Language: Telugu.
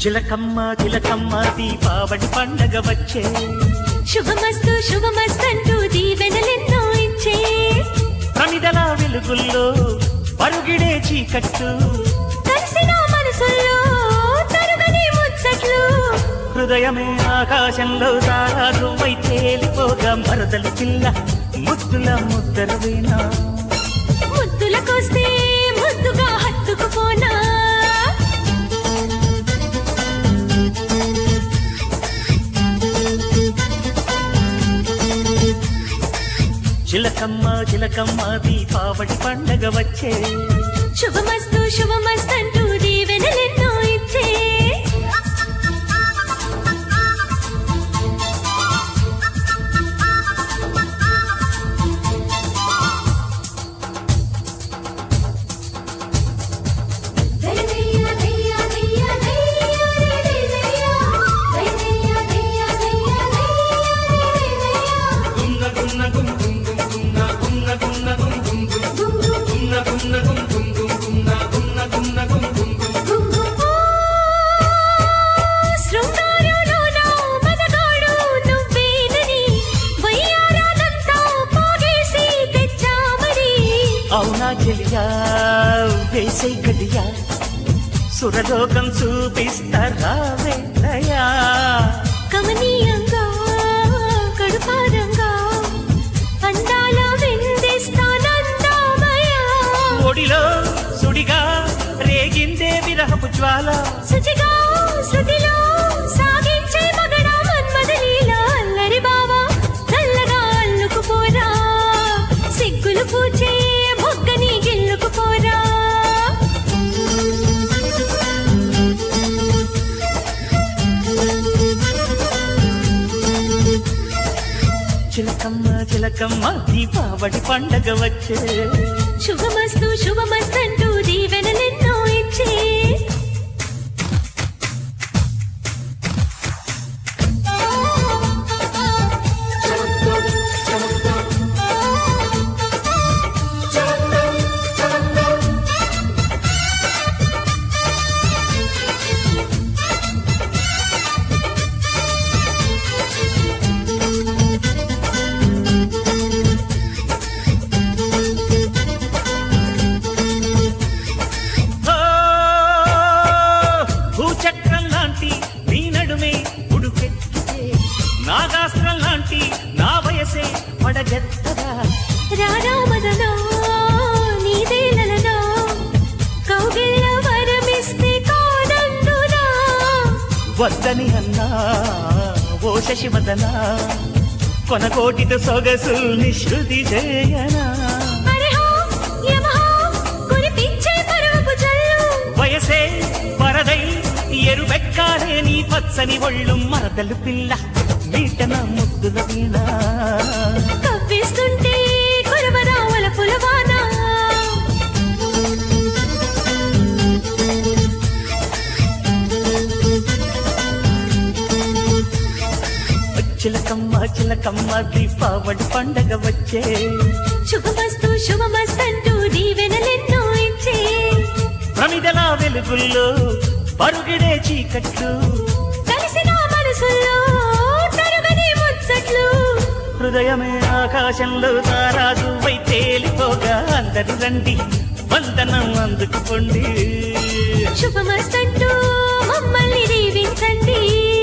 చిలకమ్మ చిలకమ్మ దీపావళి పండగ వచ్చే శుభమస్తు శుభమస్తంటూ దీవెనలెన్నో ఇచ్చే ప్రమిదల వెలుగుల్లో పరుగిడే చీకట్టు కలిసిన మనసుల్లో తరుగని ముచ్చట్లు హృదయమే ఆకాశంలో తారాజువై తేలిపోగా మరదలి పిల్ల ముద్దుల ముద్దరవేనా ముద్దులకొస్తే ముద్దుగా హత్తుకుపోనా చిలకమ్మ చిలకమ్మ దీపావళి పండగ వచ్చే శుభమస్తు శుభమస్తంటూ దీవెనలెన్నో ఇచ్చే అవునా చెలియా వేసే గడియా సురలోకం చూపిస్తారా వేదయా కమనీయంగా కడుపారంగా అందాల విందిస్తానందామయా ఒడిలో సుడిగా రేగిందే విరహపు జ్వాల శుచిగా శృతిలో సాగించే మగడా మన్మదలీలా అల్లరి బావా చల్లగా అల్లుకుపోరా సిగ్గులు పూచే మొగ్గని గిల్లుకుపోరా చిలకమ్మ చిలకమ్మ దీపావళి పండగ వచ్చే శుభమస్తు శుభమస్తంటూ దీవెనలెన్నో ఇచ్చే భూచక్రం లాంటి నీ నడుమే ఉడుకెత్తితే నాగాస్త్రం లాంటి నా వయసే పడగెత్తగా రారామదనా నీదేలనా కౌగిళ్ళ వరమిస్తే కాదందునా వద్దని అన్నా ఓ శశివదనా కొనకోటితో సొగసుల్ని శృతి చేయనా అరెహో యమహో కురిపించే పరువపు జల్లు వయసే పరదై ఎరుబెక్కాలే నీ పచ్చని ఒళ్ళు మరదలు పిల్ల మీటన ముద్దుల వీణ కవ్విస్తుంటే కురవరావల పులవానా చిలకమ్మ చిలకమ్మ దీపావళి పండగ వచ్చే శుభమస్తు శుభమస్తంటూ దీవెనలెన్నో ఇచ్చే ప్రమిదల వెలుగుల్లో పరుగిడే చీకట్లు కలిసిన మనసుల్లో తరుగని ముచ్చట్లు హృదయమే ఆకాశంలో తారాజువై తేలిపోగా అందరి రండి వందనం అందుకుపోండి శుభమస్తంటూ మమ్మల్ని దీవించండి.